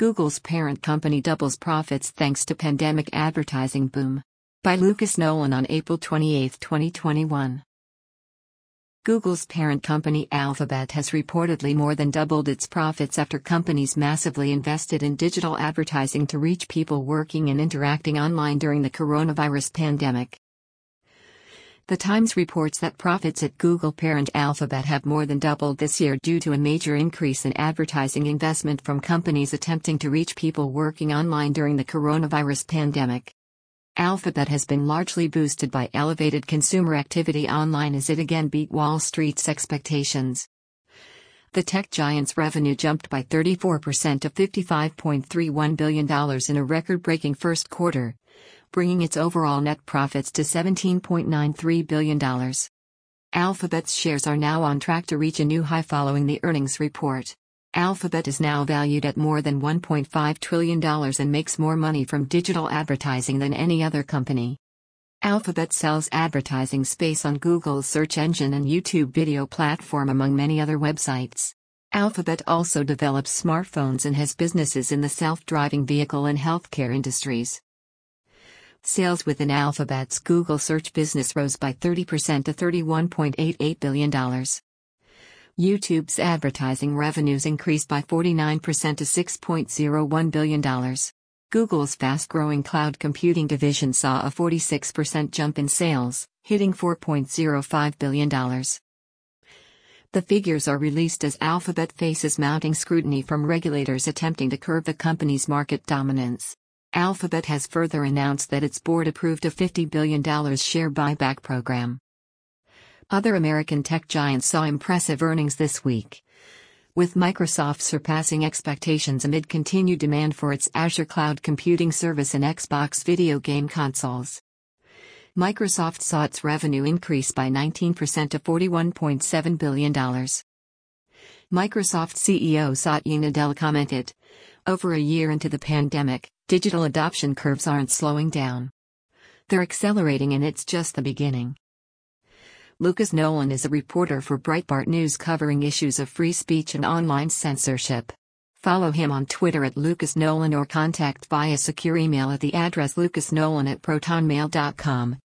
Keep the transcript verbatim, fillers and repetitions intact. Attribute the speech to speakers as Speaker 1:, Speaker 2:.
Speaker 1: Google's parent company doubles profits thanks to pandemic advertising boom. By Lucas Nolan on April twenty-eighth, twenty twenty-one. Google's parent company Alphabet has reportedly more than doubled its profits after companies massively invested in digital advertising to reach people working and interacting online during the coronavirus pandemic. The Times reports that profits at Google parent Alphabet have more than doubled this year due to a major increase in advertising investment from companies attempting to reach people working online during the coronavirus pandemic. Alphabet has been largely boosted by elevated consumer activity online as it again beat Wall Street's expectations. The tech giant's revenue jumped by thirty-four percent to fifty-five point three one billion dollars in a record-breaking first quarter, bringing its overall net profits to seventeen point nine three billion dollars. Alphabet's shares are now on track to reach a new high following the earnings report. Alphabet is now valued at more than one point five trillion dollars and makes more money from digital advertising than any other company. Alphabet sells advertising space on Google's search engine and YouTube video platform, among many other websites. Alphabet also develops smartphones and has businesses in the self-driving vehicle and healthcare industries. Sales within Alphabet's Google search business rose by thirty percent to thirty-one point eight eight billion dollars. YouTube's advertising revenues increased by forty-nine percent to six point zero one billion dollars. Google's fast-growing cloud computing division saw a forty-six percent jump in sales, hitting four point zero five billion dollars. The figures are released as Alphabet faces mounting scrutiny from regulators attempting to curb the company's market dominance. Alphabet has further announced that its board approved a fifty billion dollars share buyback program. Other American tech giants saw impressive earnings this week, with Microsoft surpassing expectations amid continued demand for its Azure cloud computing service and Xbox video game consoles. Microsoft saw its revenue increase by nineteen percent to forty-one point seven billion dollars. Microsoft C E O Satya Nadella commented, "Over a year into the pandemic, digital adoption curves aren't slowing down. They're accelerating, and it's just the beginning." Lucas Nolan is a reporter for Breitbart News covering issues of free speech and online censorship. Follow him on Twitter at Lucas Nolan or contact via secure email at the address lucasnolan at protonmail dot com.